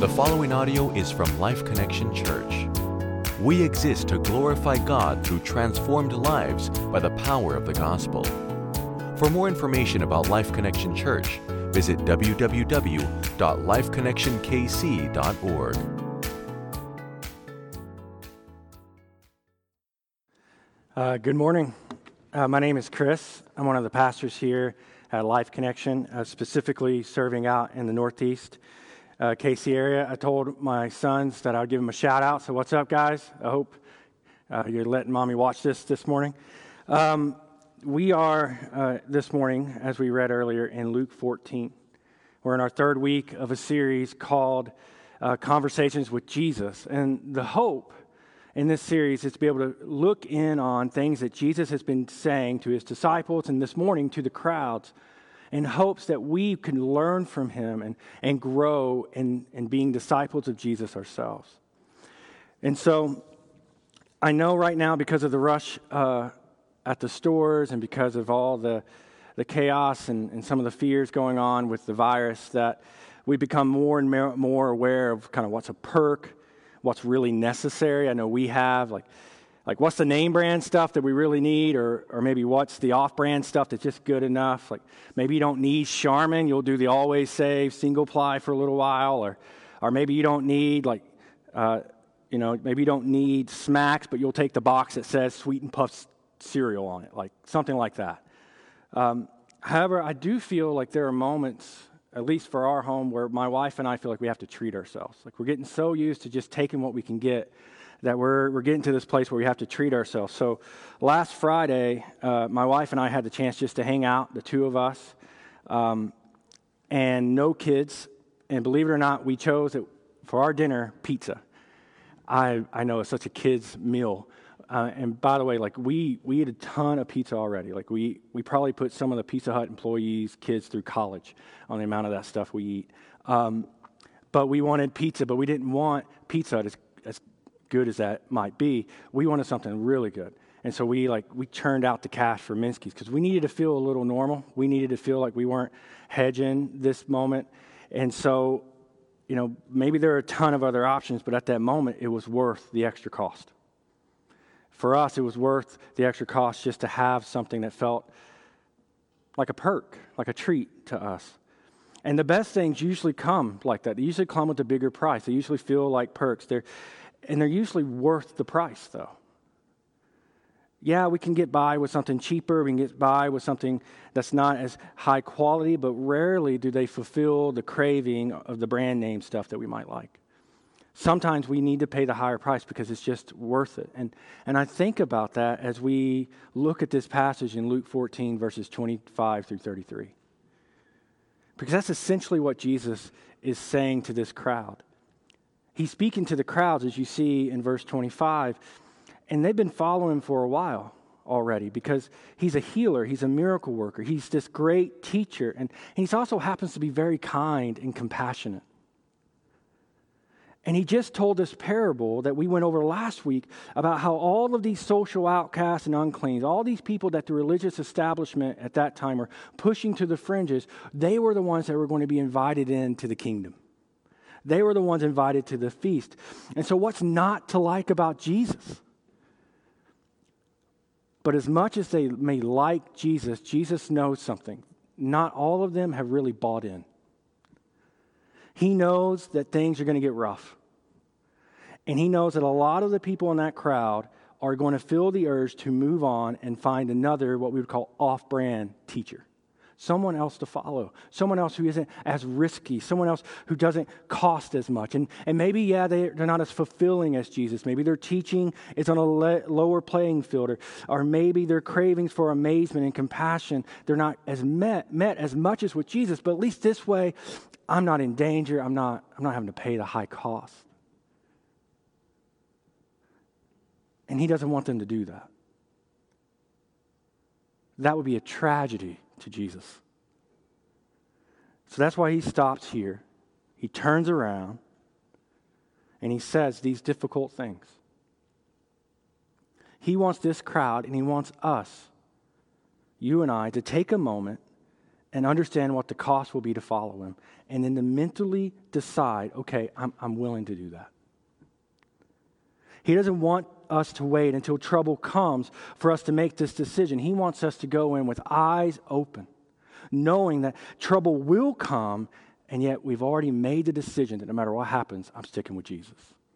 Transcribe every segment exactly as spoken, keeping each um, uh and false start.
The following audio is from Life Connection Church. We exist to glorify God through transformed lives by the power of the gospel. For more information about Life Connection Church, visit w w w dot life connection k c dot org. Uh, good morning. Uh, my name is Chris. I'm one of the pastors here at Life Connection, uh, specifically serving out in the Northeast uh, K C area. I told my sons that I would give them a shout out. So what's up, guys? I hope uh, you're letting mommy watch this this morning. Um, we are uh, this morning, as we read earlier, in Luke fourteen. We're in our third week of a series called uh, Conversations with Jesus. And the hope in this series is to be able to look in on things that Jesus has been saying to his disciples and this morning to the crowds in hopes that we can learn from him and, and grow in, in being disciples of Jesus ourselves. And so I know right now, because of the rush uh, at the stores and because of all the, the chaos and, and some of the fears going on with the virus, that we become more and more aware of kind of what's a perk, what's really necessary. I know we have, like, like what's the name brand stuff that we really need, or or maybe what's the off-brand stuff that's just good enough. Like maybe you don't need Charmin, you'll do the Always Save single ply for a little while, or or maybe you don't need like, uh, you know, maybe you don't need Smacks, but you'll take the box that says Sweet and Puff cereal on it, like something like that. Um, however, I do feel like there are moments, at least for our home, where my wife and I feel like we have to treat ourselves. Like we're getting so used to just taking what we can get that we're we're getting to this place where we have to treat ourselves. So last Friday, uh, my wife and I had the chance just to hang out, the two of us, um, and no kids. And believe it or not, we chose it for our dinner, pizza. I I know it's such a kid's meal. Uh, and by the way, like we we eat a ton of pizza already. Like we we probably put some of the Pizza Hut employees' kids through college on the amount of that stuff we eat. Um, but we wanted pizza, but we didn't want Pizza Hut as, as good as that might be. We wanted something really good, and so we like we churned out the cash for Minsky's because we needed to feel a little normal. We needed to feel like we weren't hedging this moment, and so you know maybe there are a ton of other options, but at that moment it was worth the extra cost. For us, it was worth the extra cost just to have something that felt like a perk, like a treat to us. And the best things usually come like that. They usually come with a bigger price. They usually feel like perks. They're, and they're usually worth the price, though. Yeah, we can get by with something cheaper. We can get by with something that's not as high quality, but rarely do they fulfill the craving of the brand name stuff that we might like. Sometimes we need to pay the higher price because it's just worth it. And and I think about that as we look at this passage in Luke fourteen, verses twenty-five through thirty-three. Because that's essentially what Jesus is saying to this crowd. He's speaking to the crowds, as you see in verse twenty-five, and they've been following him for a while already because he's a healer, he's a miracle worker, he's this great teacher, and he also happens to be very kind and compassionate. And he just told this parable that we went over last week about how all of these social outcasts and uncleans, all these people that the religious establishment at that time were pushing to the fringes, they were the ones that were going to be invited into the kingdom. They were the ones invited to the feast. And so what's not to like about Jesus? But as much as they may like Jesus, Jesus knows something. Not all of them have really bought in. He knows that things are going to get rough. And he knows that a lot of the people in that crowd are going to feel the urge to move on and find another, what we would call off-brand teacher. Someone else to follow. Someone else who isn't as risky. Someone else who doesn't cost as much. And, and maybe, yeah, they, they're not as fulfilling as Jesus. Maybe their teaching is on a le- lower playing field. Or, or maybe their cravings for amazement and compassion, they're not as met, met as much as with Jesus. But at least this way, I'm not in danger. I'm not, I'm not having to pay the high cost. And he doesn't want them to do that. That would be a tragedy to Jesus. So that's why he stops here. He turns around and he says these difficult things. He wants this crowd and he wants us, you and I, to take a moment and understand what the cost will be to follow him, and then to mentally decide, okay, I'm, I'm willing to do that. He doesn't want us to wait until trouble comes for us to make this decision. He wants us to go in with eyes open, knowing that trouble will come, and yet we've already made the decision that no matter what happens, I'm sticking with Jesus.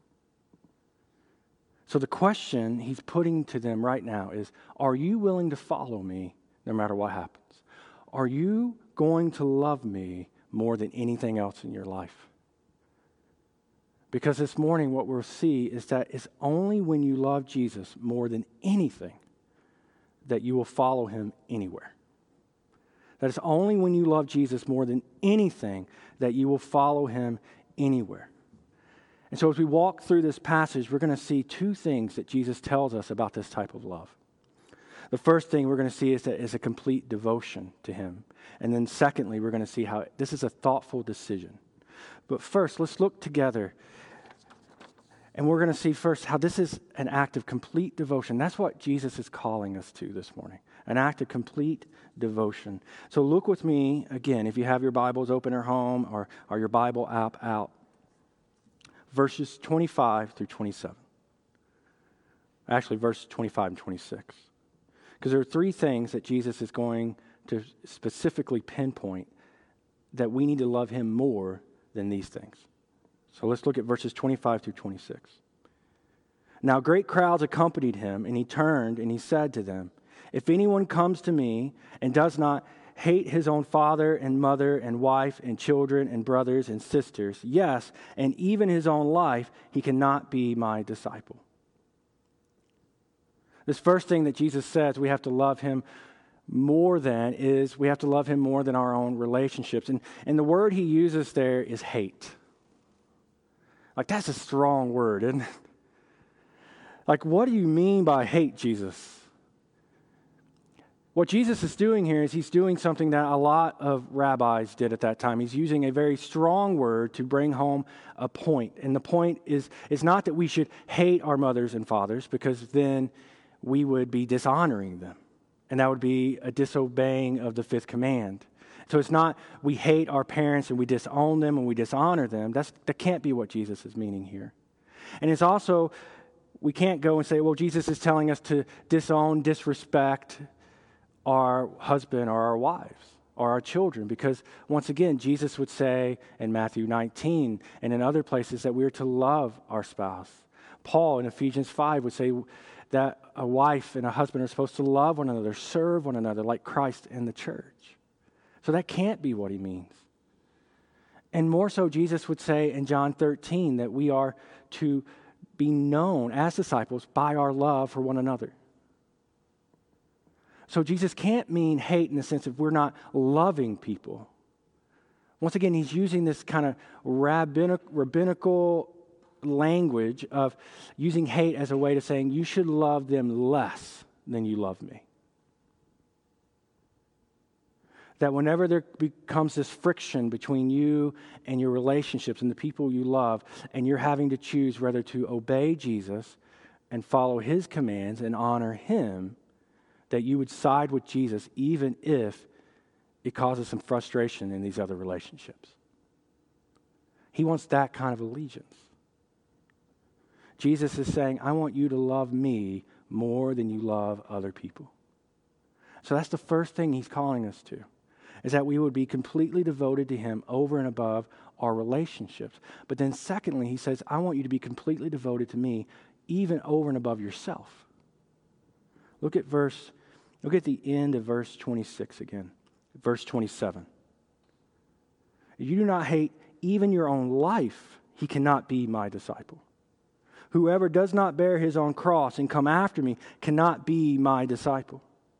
So the question he's putting to them right now is, are you willing to follow me no matter what happens? Are you going to love me more than anything else in your life? Because this morning what we'll see is that it's only when you love Jesus more than anything that you will follow him anywhere. That it's only when you love Jesus more than anything that you will follow him anywhere. And so as we walk through this passage, we're going to see two things that Jesus tells us about this type of love. The first thing we're going to see is that it's a complete devotion to him. And then secondly, we're going to see how this is a thoughtful decision. But first, let's look together. And we're going to see first how this is an act of complete devotion. That's what Jesus is calling us to this morning, an act of complete devotion. So look with me again, if you have your Bibles open at home or, or your Bible app out, verses twenty-five through twenty-seven. Actually, verses twenty-five and twenty-six. Because there are three things that Jesus is going to specifically pinpoint that we need to love him more than these things. So let's look at verses twenty-five through twenty-six. Now great crowds accompanied him, and he turned and he said to them, if anyone comes to me and does not hate his own father and mother and wife and children and brothers and sisters, yes, and even his own life, he cannot be my disciple. This first thing that Jesus says we have to love him more than is we have to love him more than our own relationships. And, and the word he uses there is hate. Like, that's a strong word, isn't it? Like, what do you mean by hate, Jesus? What Jesus is doing here is he's doing something that a lot of rabbis did at that time. He's using a very strong word to bring home a point. And the point is, is not that we should hate our mothers and fathers, because then we would be dishonoring them. And that would be a disobeying of the fifth command. So it's not we hate our parents and we disown them and we dishonor them. That's, that can't be what Jesus is meaning here. And it's also, we can't go and say, well, Jesus is telling us to disown, disrespect our husband or our wives or our children. Because once again, Jesus would say in Matthew nineteen and in other places that we are to love our spouse. Paul in Ephesians five would say that a wife and a husband are supposed to love one another, serve one another like Christ in the church. So that can't be what he means. And more so, Jesus would say in John thirteen that we are to be known as disciples by our love for one another. So Jesus can't mean hate in the sense of we're not loving people. Once again, he's using this kind of rabbinic, rabbinical language of using hate as a way to saying you should love them less than you love me. That whenever there becomes this friction between you and your relationships and the people you love, and you're having to choose whether to obey Jesus and follow his commands and honor him, that you would side with Jesus even if it causes some frustration in these other relationships. He wants that kind of allegiance. Jesus is saying, I want you to love me more than you love other people. So that's the first thing he's calling us to, is that we would be completely devoted to him over and above our relationships. But then secondly, he says, I want you to be completely devoted to me even over and above yourself. Look at verse, look at the end of verse twenty-six again, verse twenty-seven. If you do not hate even your own life, he cannot be my disciple. Whoever does not bear his own cross and come after me cannot be my disciple.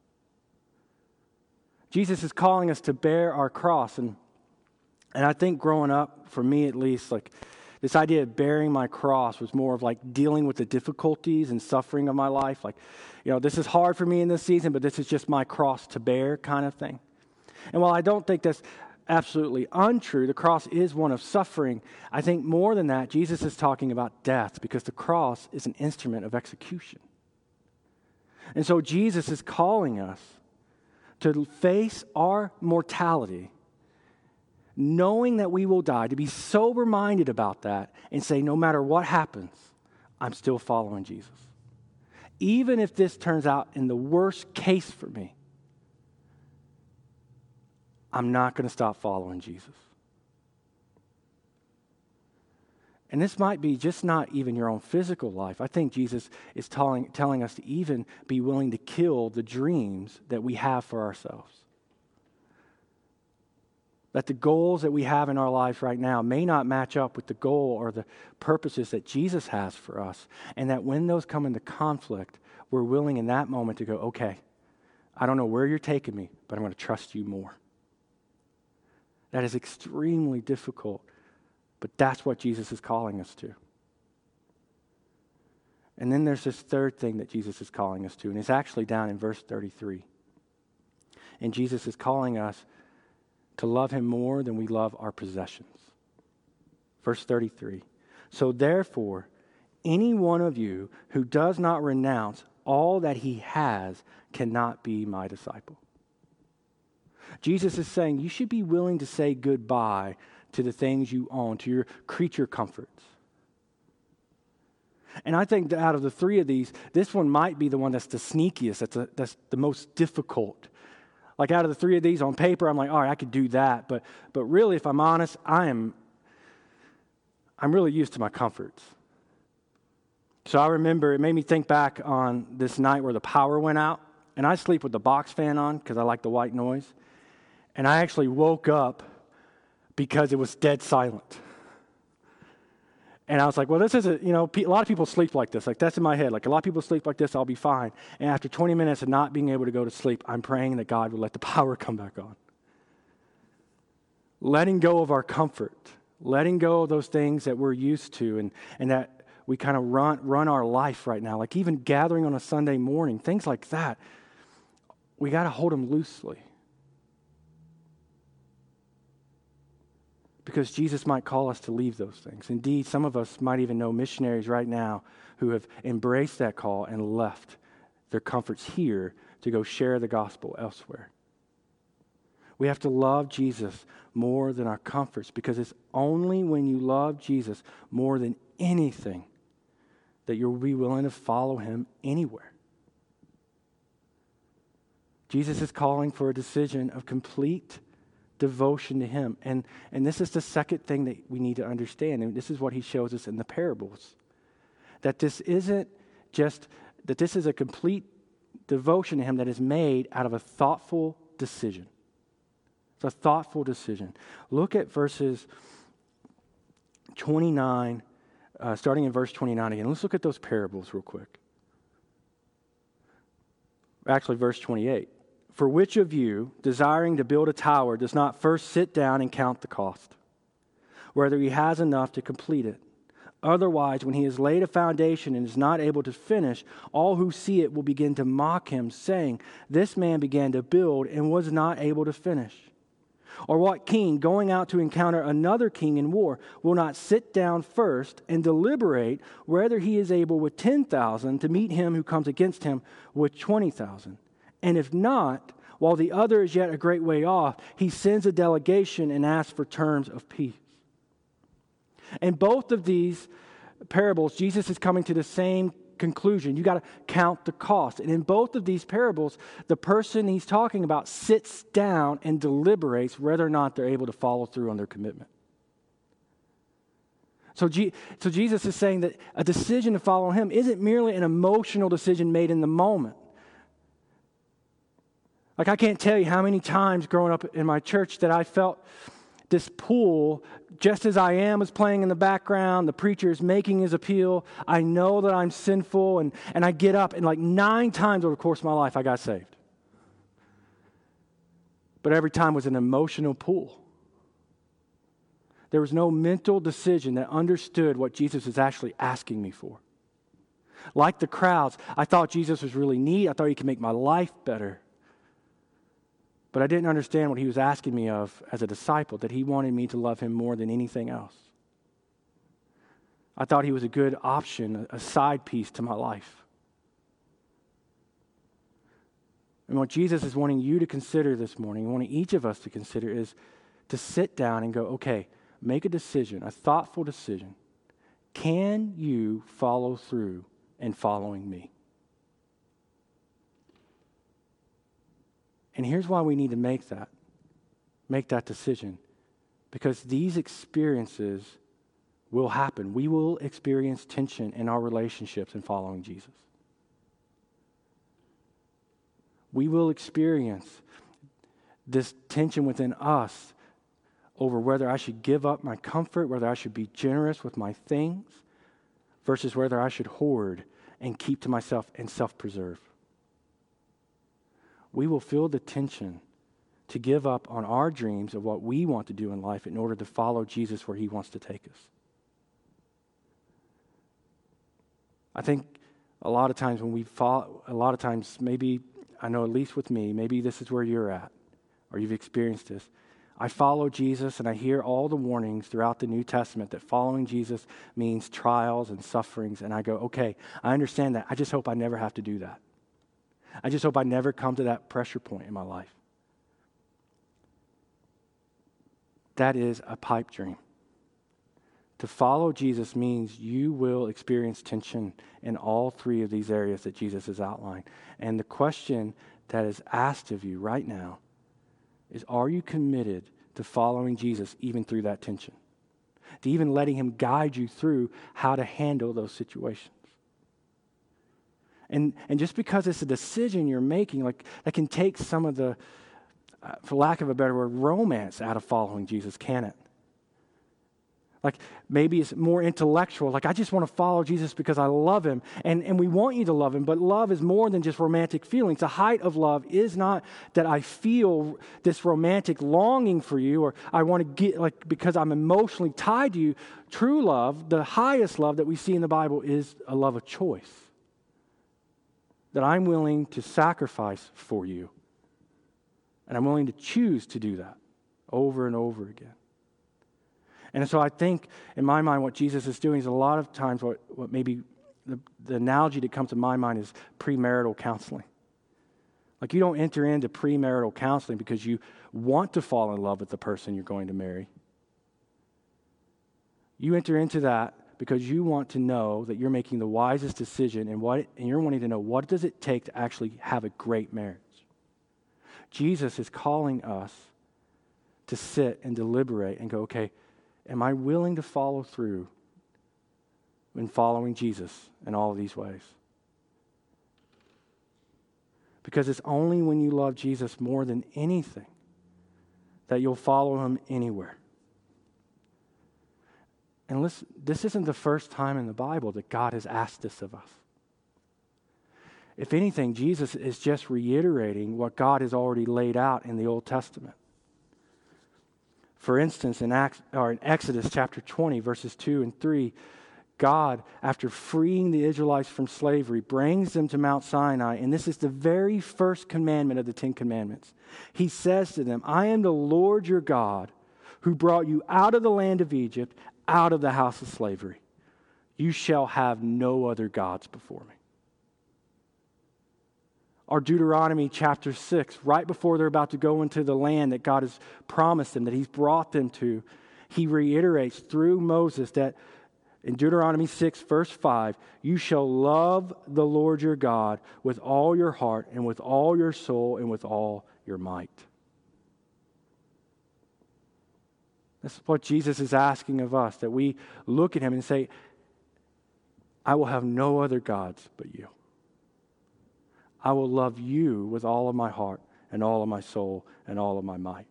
Jesus is calling us to bear our cross. And, and I think growing up, for me at least, like this idea of bearing my cross was more of like dealing with the difficulties and suffering of my life. Like, you know, this is hard for me in this season, but this is just my cross to bear kind of thing. And while I don't think that's absolutely untrue, the cross is one of suffering, I think more than that, Jesus is talking about death, because the cross is an instrument of execution. And so Jesus is calling us to face our mortality, knowing that we will die, to be sober-minded about that and say, no matter what happens, I'm still following Jesus. Even if this turns out in the worst case for me, I'm not going to stop following Jesus. And this might be just not even your own physical life. I think Jesus is telling, telling us to even be willing to kill the dreams that we have for ourselves. That the goals that we have in our lives right now may not match up with the goal or the purposes that Jesus has for us. And that when those come into conflict, we're willing in that moment to go, okay, I don't know where you're taking me, but I'm going to trust you more. That is extremely difficult, but that's what Jesus is calling us to. And then there's this third thing that Jesus is calling us to, and it's actually down in verse thirty-three. And Jesus is calling us to love him more than we love our possessions. Verse thirty-three. So therefore, any one of you who does not renounce all that he has cannot be my disciple. Jesus is saying you should be willing to say goodbye to the things you own, to your creature comforts. And I think that out of the three of these, this one might be the one that's the sneakiest, that's, a, that's the most difficult. Like out of the three of these on paper, I'm like, all right, I could do that. But but really, if I'm honest, I am I'm really used to my comforts. So I remember, it made me think back on this night where the power went out, and I sleep with the box fan on because I like the white noise. And I actually woke up because it was dead silent. And I was like, well, this is a, you know, a lot of people sleep like this. Like, that's in my head. Like, a lot of people sleep like this, I'll be fine. And after twenty minutes of not being able to go to sleep, I'm praying that God would let the power come back on. Letting go of our comfort. Letting go of those things that we're used to and, and that we kind of run, run our life right now. Like, even gathering on a Sunday morning, things like that. We got to hold them loosely. Because Jesus might call us to leave those things. Indeed, some of us might even know missionaries right now who have embraced that call and left their comforts here to go share the gospel elsewhere. We have to love Jesus more than our comforts, because it's only when you love Jesus more than anything that you'll be willing to follow him anywhere. Jesus is calling for a decision of complete devotion to him. And, and this is the second thing that we need to understand. And this is what he shows us in the parables. That this isn't just, that this is a complete devotion to him that is made out of a thoughtful decision. It's a thoughtful decision. Look at verses twenty-nine, uh, starting in verse twenty-nine again. Let's look at those parables real quick. Actually, verse twenty-eight. For which of you, desiring to build a tower, does not first sit down and count the cost, whether he has enough to complete it? Otherwise, when he has laid a foundation and is not able to finish, all who see it will begin to mock him, saying, this man began to build and was not able to finish. Or what king, going out to encounter another king in war, will not sit down first and deliberate whether he is able with ten thousand to meet him who comes against him with twenty thousand? And if not, while the other is yet a great way off, he sends a delegation and asks for terms of peace. In both of these parables, Jesus is coming to the same conclusion. You got to count the cost. And in both of these parables, the person he's talking about sits down and deliberates whether or not they're able to follow through on their commitment. So, G- so Jesus is saying that a decision to follow him isn't merely an emotional decision made in the moment. Like, I can't tell you how many times growing up in my church that I felt this pull, just as I am is playing in the background, the preacher is making his appeal, I know that I'm sinful, and, and I get up, and like nine times over the course of my life, I got saved. But every time was an emotional pull. There was no mental decision that understood what Jesus was actually asking me for. Like the crowds, I thought Jesus was really neat. I thought he could make my life better. But I didn't understand what he was asking me of as a disciple, that he wanted me to love him more than anything else. I thought he was a good option, a side piece to my life. And what Jesus is wanting you to consider this morning, wanting each of us to consider, is to sit down and go, okay, make a decision, a thoughtful decision. Can you follow through in following me? And here's why we need to make that, make that decision. Because these experiences will happen. We will experience tension in our relationships in following Jesus. We will experience this tension within us over whether I should give up my comfort, whether I should be generous with my things, versus whether I should hoard and keep to myself and self-preserve. We will feel the tension to give up on our dreams of what we want to do in life in order to follow Jesus where he wants to take us. I think a lot of times when we follow, a lot of times maybe, I know at least with me, maybe this is where you're at, or you've experienced this. I follow Jesus and I hear all the warnings throughout the New Testament that following Jesus means trials and sufferings, and I go, okay, I understand that. I just hope I never have to do that. I just hope I never come to that pressure point in my life. That is a pipe dream. To follow Jesus means you will experience tension in all three of these areas that Jesus has outlined. And the question that is asked of you right now is, are you committed to following Jesus even through that tension? To even letting him guide you through how to handle those situations? And, and just because it's a decision you're making, like that can take some of the, uh, for lack of a better word, romance out of following Jesus, can it? Like maybe it's more intellectual. Like I just want to follow Jesus because I love him. And, and we want you to love him, but love is more than just romantic feelings. The height of love is not that I feel this romantic longing for you, or I want to get, like, because I'm emotionally tied to you. True love, the highest love that we see in the Bible, is a love of choice. That I'm willing to sacrifice for you. And I'm willing to choose to do that over and over again. And so I think, in my mind, what Jesus is doing is a lot of times what, what maybe the, the analogy that comes to my mind is premarital counseling. Like you don't enter into premarital counseling because you want to fall in love with the person you're going to marry. You enter into that because you want to know that you're making the wisest decision, and what, and you're wanting to know, what does it take to actually have a great marriage? Jesus is calling us to sit and deliberate and go, okay, am I willing to follow through in following Jesus in all of these ways? Because it's only when you love Jesus more than anything that you'll follow him anywhere. And listen, this isn't the first time in the Bible that God has asked this of us. If anything, Jesus is just reiterating what God has already laid out in the Old Testament. For instance, in, Acts, or in Exodus chapter twenty, verses two and three, God, after freeing the Israelites from slavery, brings them to Mount Sinai, and this is the very first commandment of the Ten Commandments. He says to them, I am the Lord your God, who brought you out of the land of Egypt, out of the house of slavery. You shall have no other gods before me. Or Deuteronomy chapter six, right before they're about to go into the land that God has promised them, that he's brought them to, he reiterates through Moses that in Deuteronomy six, verse five, you shall love the Lord your God with all your heart and with all your soul and with all your might. That's what Jesus is asking of us, that we look at him and say, I will have no other gods but you. I will love you with all of my heart and all of my soul and all of my might.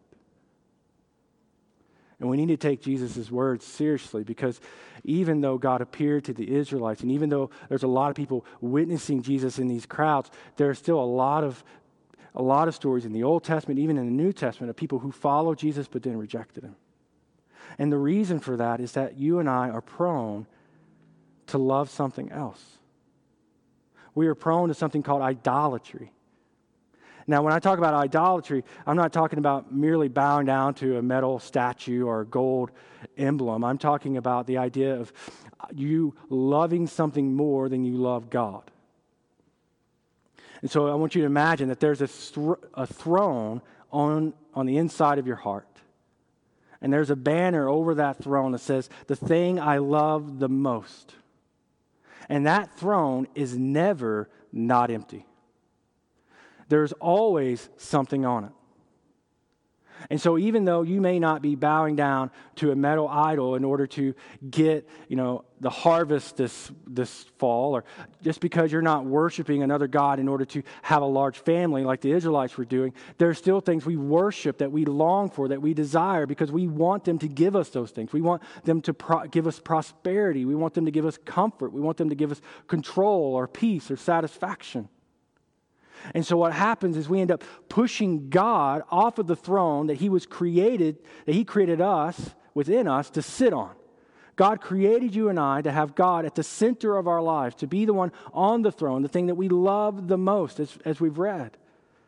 And we need to take Jesus' words seriously, because even though God appeared to the Israelites, and even though there's a lot of people witnessing Jesus in these crowds, there are still a lot of a lot of stories in the Old Testament, even in the New Testament, of people who followed Jesus but then rejected him. And the reason for that is that you and I are prone to love something else. We are prone to something called idolatry. Now, when I talk about idolatry, I'm not talking about merely bowing down to a metal statue or a gold emblem. I'm talking about the idea of you loving something more than you love God. And so I want you to imagine that there's a, thr- a throne on, on the inside of your heart. And there's a banner over that throne that says, the thing I love the most. And that throne is never not empty. There's always something on it. And so even though you may not be bowing down to a metal idol in order to get, you know, the harvest this this fall, or just because you're not worshiping another god in order to have a large family like the Israelites were doing, there are still things we worship that we long for, that we desire, because we want them to give us those things. We want them to pro- give us prosperity. We want them to give us comfort. We want them to give us control or peace or satisfaction. And so what happens is we end up pushing God off of the throne that he was created, that he created us, within us, to sit on. God created you and I to have God at the center of our lives, to be the one on the throne, the thing that we love the most, as, as we've read.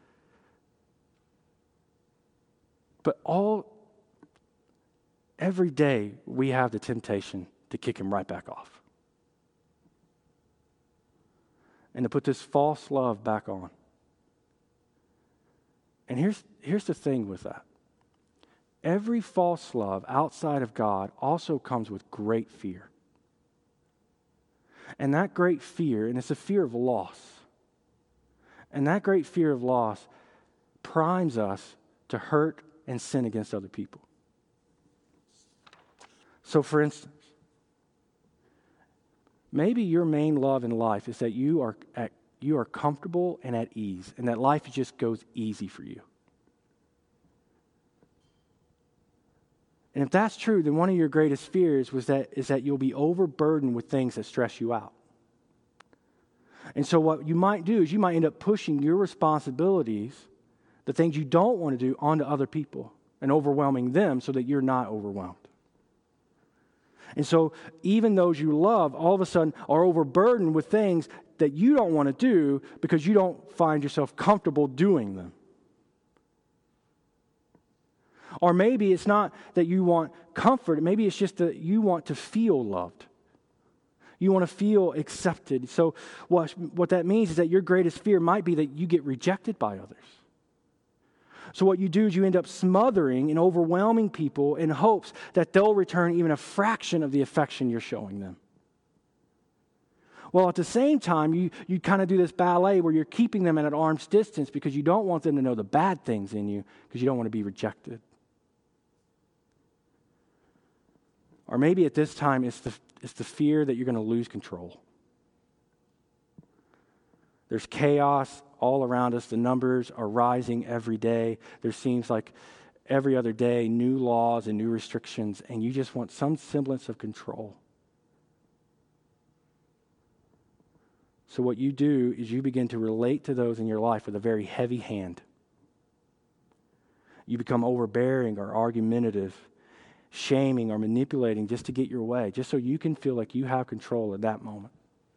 But all, every day we have the temptation to kick him right back off. And to put this false love back on. And here's, here's the thing with that. Every false love outside of God also comes with great fear. And that great fear, and it's a fear of loss. And that great fear of loss primes us to hurt and sin against other people. So for instance, maybe your main love in life is that you are at You are comfortable and at ease, and that life just goes easy for you. And if that's true, then one of your greatest fears was that is that you'll be overburdened with things that stress you out. And so what you might do is you might end up pushing your responsibilities, the things you don't want to do, onto other people and overwhelming them so that you're not overwhelmed. And so even those you love all of a sudden are overburdened with things that you don't want to do because you don't find yourself comfortable doing them. Or maybe it's not that you want comfort. Maybe it's just that you want to feel loved. You want to feel accepted. So what, what that means is that your greatest fear might be that you get rejected by others. So what you do is you end up smothering and overwhelming people in hopes that they'll return even a fraction of the affection you're showing them. Well, at the same time, you, you kind of do this ballet where you're keeping them at an arm's distance because you don't want them to know the bad things in you because you don't want to be rejected. Or maybe at this time, it's the, it's the fear that you're going to lose control. There's chaos all around us. The numbers are rising every day. There seems like every other day new laws and new restrictions, and you just want some semblance of control. So what you do is you begin to relate to those in your life with a very heavy hand. You become overbearing or argumentative, shaming or manipulating just to get your way, just so you can feel like you have control at that moment.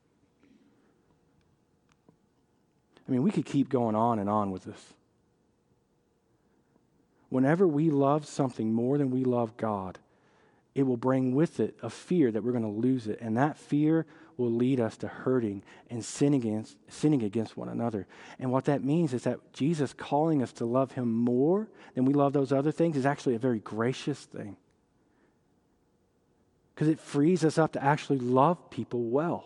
I mean, we could keep going on and on with this. Whenever we love something more than we love God, it will bring with it a fear that we're going to lose it. And that fear will lead us to hurting and sinning against, sinning against one another. And what that means is that Jesus calling us to love him more than we love those other things is actually a very gracious thing. Because it frees us up to actually love people well.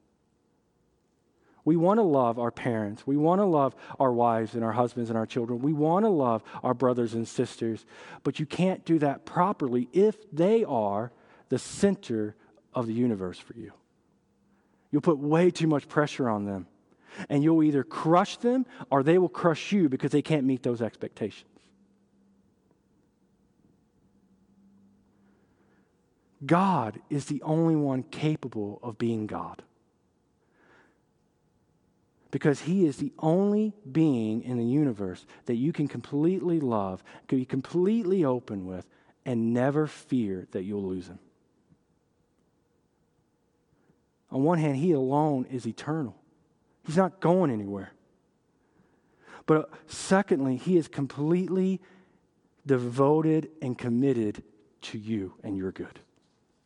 We want to love our parents. We want to love our wives and our husbands and our children. We want to love our brothers and sisters. But you can't do that properly if they are the center of the universe for you. You'll put way too much pressure on them. And you'll either crush them or they will crush you because they can't meet those expectations. God is the only one capable of being God. Because he is the only being in the universe that you can completely love, can be completely open with, and never fear that you'll lose him. On one hand, he alone is eternal. He's not going anywhere. But secondly, he is completely devoted and committed to you and your good.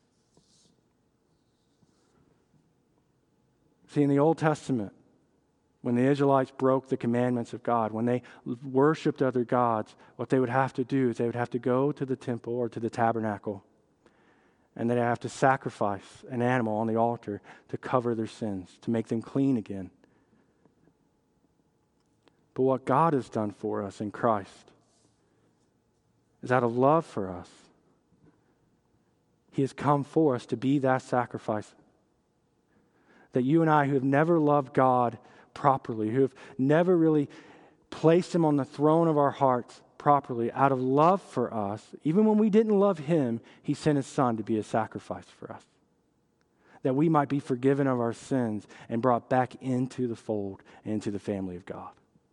See, in the Old Testament, When the Israelites broke the commandments of God, when they worshiped other gods, what they would have to do is they would have to go to the temple or to the tabernacle, and they'd have to sacrifice an animal on the altar to cover their sins, to make them clean again. But what God has done for us in Christ is out of love for us, He has come for us to be that sacrifice. That you and I, who have never loved God properly, who have never really placed Him on the throne of our hearts properly, out of love for us, even when we didn't love Him, He sent His Son to be a sacrifice for us. That we might be forgiven of our sins and brought back into the fold, into the family of God.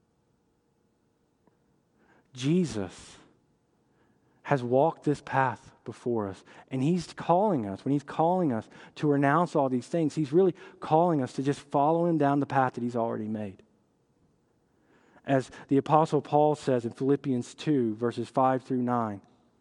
Jesus has walked this path before us, and He's calling us, when He's calling us to renounce all these things, He's really calling us to just follow Him down the path that He's already made. As the Apostle Paul says in Philippians two, verses five through nine,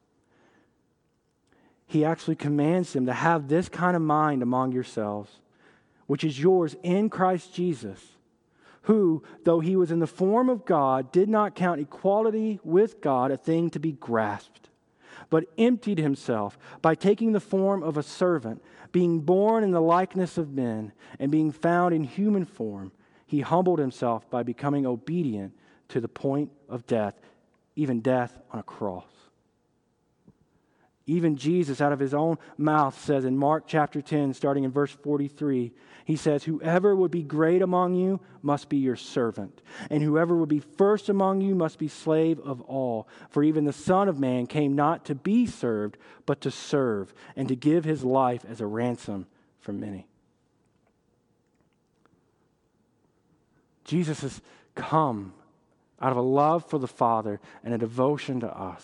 he actually commands them to have this kind of mind among yourselves, which is yours in Christ Jesus, who, though He was in the form of God, did not count equality with God a thing to be grasped, but emptied Himself by taking the form of a servant, being born in the likeness of men, and being found in human form, He humbled Himself by becoming obedient to the point of death, even death on a cross. Even Jesus, out of His own mouth, says in Mark chapter ten, starting in verse forty-three, He says, "Whoever would be great among you must be your servant, and whoever would be first among you must be slave of all. For even the Son of Man came not to be served, but to serve, and to give His life as a ransom for many." Jesus has come out of a love for the Father and a devotion to us,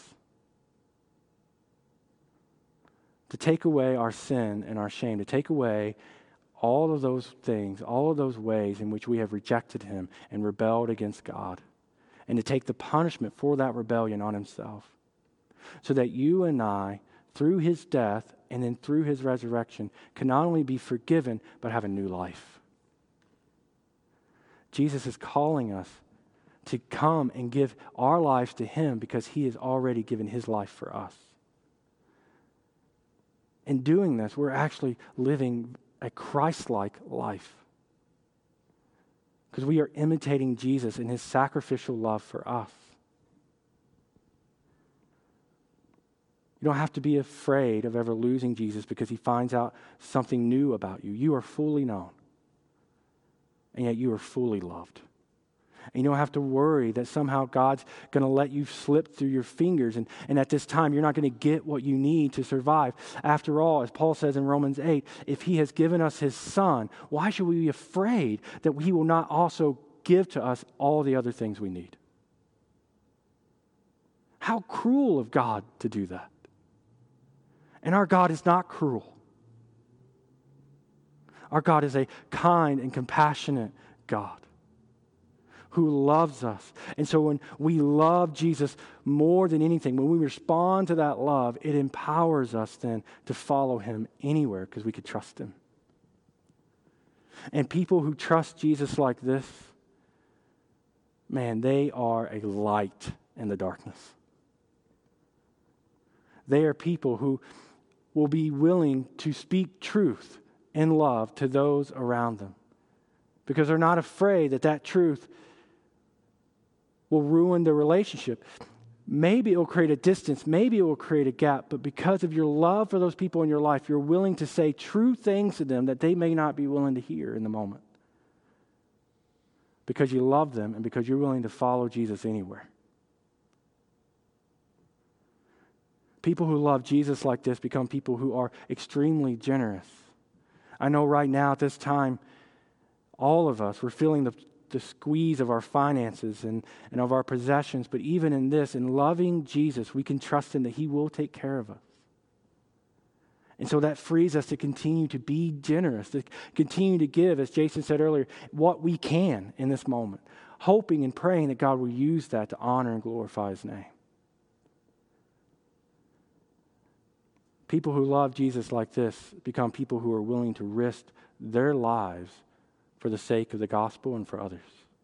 to take away our sin and our shame, to take away all of those things, all of those ways in which we have rejected Him and rebelled against God, and to take the punishment for that rebellion on Himself, so that you and I, through His death and then through His resurrection, can not only be forgiven, but have a new life. Jesus is calling us to come and give our lives to Him because He has already given His life for us. In doing this, we're actually living a Christ-like life because we are imitating Jesus in His sacrificial love for us. You don't have to be afraid of ever losing Jesus because He finds out something new about you. You are fully known, and yet you are fully loved. And you don't have to worry that somehow God's going to let you slip through your fingers, and, and at this time you're not going to get what you need to survive. After all, as Paul says in Romans eight, if He has given us His Son, why should we be afraid that He will not also give to us all the other things we need? How cruel of God to do that. And our God is not cruel. Our God is a kind and compassionate God who loves us. And so when we love Jesus more than anything, when we respond to that love, it empowers us then to follow Him anywhere because we could trust Him. And people who trust Jesus like this, man, they are a light in the darkness. They are people who will be willing to speak truth in love to those around them because they're not afraid that that truth will ruin the relationship. Maybe it will create a distance, maybe it will create a gap, but because of your love for those people in your life, you're willing to say true things to them that they may not be willing to hear in the moment. Because you love them and because you're willing to follow Jesus anywhere. People who love Jesus like this become people who are extremely generous. I know right now at this time, all of us, we're feeling the the squeeze of our finances and, and of our possessions. But even in this, in loving Jesus, we can trust Him that He will take care of us. And so that frees us to continue to be generous, to continue to give, as Jason said earlier, what we can in this moment, hoping and praying that God will use that to honor and glorify His name. People who love Jesus like this become people who are willing to risk their lives for the sake of the gospel and for others.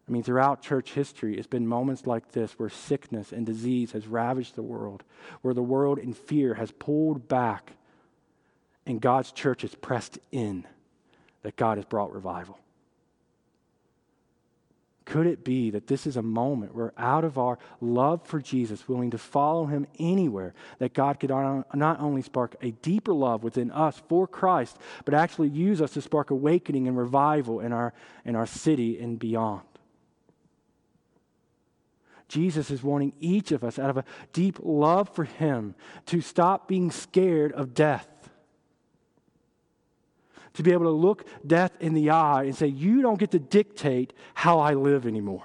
I mean, throughout church history, it's been moments like this where sickness and disease has ravaged the world, where the world in fear has pulled back, and God's church has pressed in, that God has brought revival. Could it be that this is a moment where out of our love for Jesus, willing to follow him anywhere, that God could not only spark a deeper love within us for Christ, but actually use us to spark awakening and revival in our, in our city and beyond? Jesus is wanting each of us, out of a deep love for him, to stop being scared of death. To be able to look death in the eye and say, you don't get to dictate how I live anymore.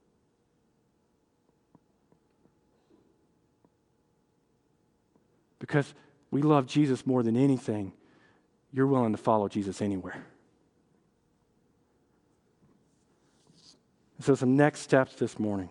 Because we love Jesus more than anything, you're willing to follow Jesus anywhere. So some next steps this morning.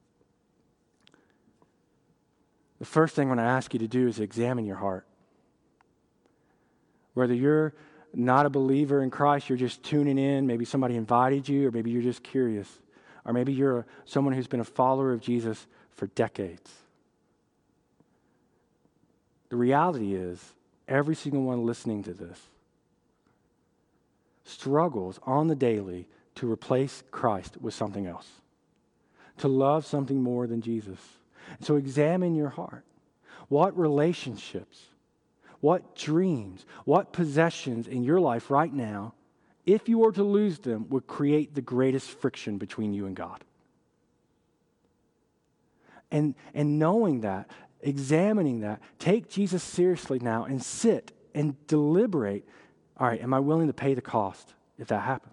The first thing I'm going to ask you to do is examine your heart. Whether you're not a believer in Christ, you're just tuning in, maybe somebody invited you, or maybe you're just curious, or maybe you're a, someone who's been a follower of Jesus for decades. The reality is, every single one listening to this struggles on the daily to replace Christ with something else, to love something more than Jesus. So examine your heart. What relationships, what dreams, what possessions in your life right now, if you were to lose them, would create the greatest friction between you and God? And, and knowing that, examining that, take Jesus seriously now and sit and deliberate. All right, am I willing to pay the cost if that happens?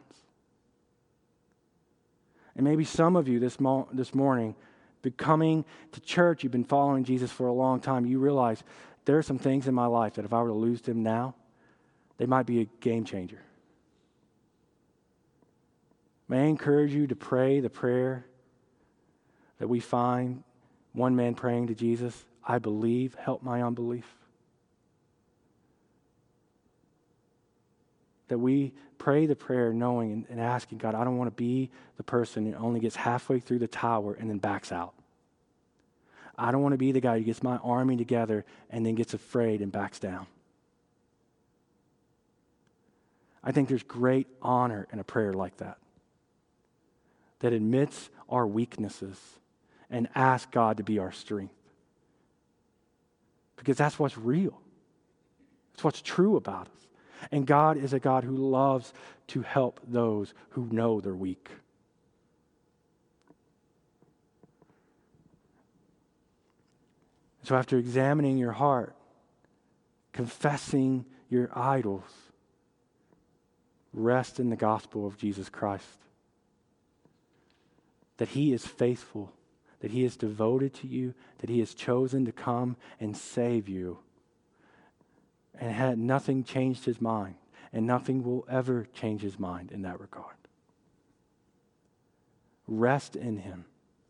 And maybe some of you this, mo- this morning, coming to church, you've been following Jesus for a long time, you realize there are some things in my life that if I were to lose them now, they might be a game changer. May I encourage you to pray the prayer that we find one man praying to Jesus, I believe, help my unbelief. That we pray the prayer knowing and, and asking God, I don't want to be the person who only gets halfway through the tower and then backs out. I don't want to be the guy who gets my army together and then gets afraid and backs down. I think there's great honor in a prayer like that, that admits our weaknesses and asks God to be our strength. Because that's what's real. That's what's true about us. And God is a God who loves to help those who know they're weak. So after examining your heart, confessing your idols, rest in the gospel of Jesus Christ. That he is faithful, that he is devoted to you, that he has chosen to come and save you. And had nothing changed his mind, and nothing will ever change his mind in that regard. Rest in him.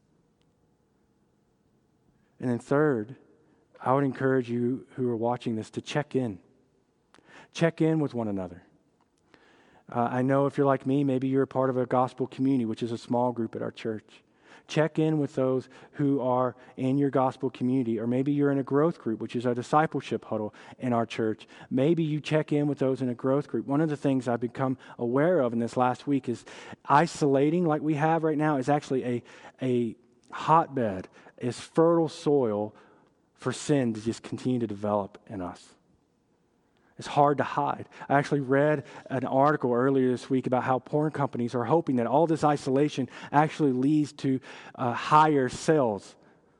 And then third, I would encourage you who are watching this to check in. Check in with one another. Uh, I know if you're like me, maybe you're a part of a gospel community, which is a small group at our church. Check in with those who are in your gospel community, or maybe you're in a growth group, which is a discipleship huddle in our church. Maybe you check in with those in a growth group. One of the things I've become aware of in this last week is isolating like we have right now is actually a, a hotbed, is fertile soil for sin to just continue to develop in us. It's hard to hide. I actually read an article earlier this week about how porn companies are hoping that all this isolation actually leads to uh, higher sales.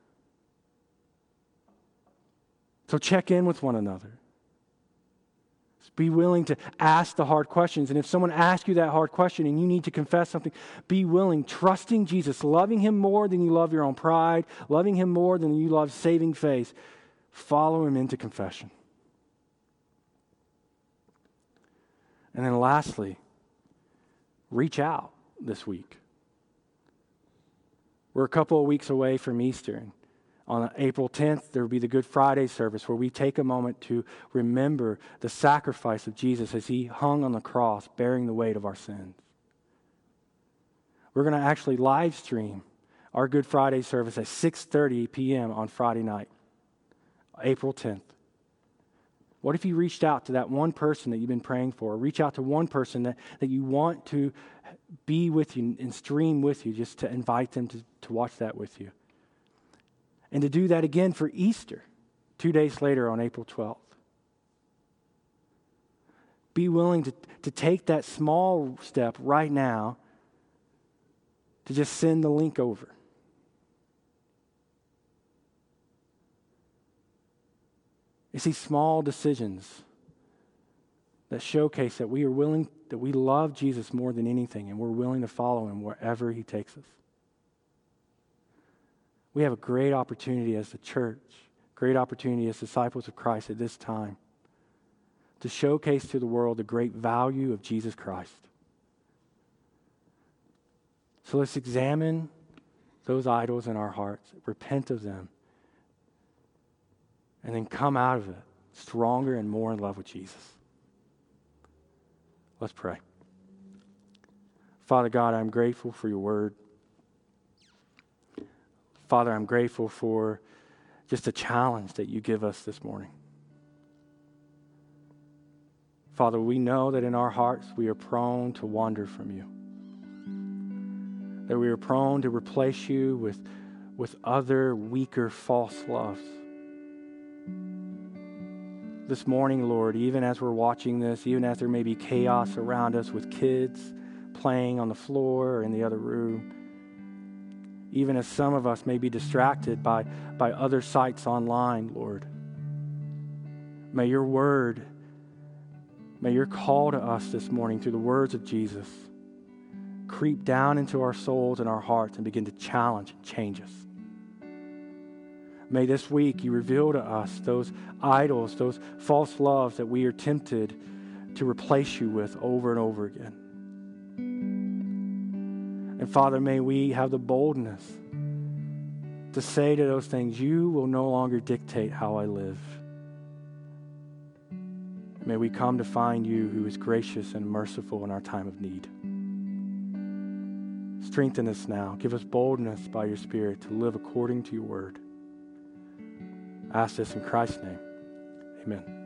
So check in with one another. Be willing to ask the hard questions. And if someone asks you that hard question and you need to confess something, be willing, trusting Jesus, loving him more than you love your own pride, loving him more than you love saving face. Follow him into confession. And then lastly, reach out this week. We're a couple of weeks away from Easter. And on April tenth, there will be the Good Friday service where we take a moment to remember the sacrifice of Jesus as he hung on the cross, bearing the weight of our sins. We're going to actually live stream our Good Friday service at six thirty p.m. on Friday night, April tenth. What if you reached out to that one person that you've been praying for? Reach out to one person that, that you want to be with you and stream with you, just to invite them to, to watch that with you. And to do that again for Easter, two days later on April twelfth. Be willing to, to take that small step right now to just send the link over. It's these small decisions that showcase that we are willing, that we love Jesus more than anything, and we're willing to follow him wherever he takes us. We have a great opportunity as the church, great opportunity as disciples of Christ at this time to showcase to the world the great value of Jesus Christ. So let's examine those idols in our hearts, repent of them, and then come out of it stronger and more in love with Jesus. Let's pray. Father God, I'm grateful for your word. Father, I'm grateful for just a challenge that you give us this morning. Father, we know that in our hearts we are prone to wander from you. That we are prone to replace you with, with other weaker false loves. This morning, Lord, even as we're watching this, even as there may be chaos around us with kids playing on the floor or in the other room, even as some of us may be distracted by, by other sites online, Lord, may your word, may your call to us this morning through the words of Jesus creep down into our souls and our hearts and begin to challenge and change us. May this week you reveal to us those idols, those false loves that we are tempted to replace you with over and over again. And Father, may we have the boldness to say to those things, you will no longer dictate how I live. May we come to find you who is gracious and merciful in our time of need. Strengthen us now. Give us boldness by your Spirit to live according to your word. I ask this in Christ's name. Amen.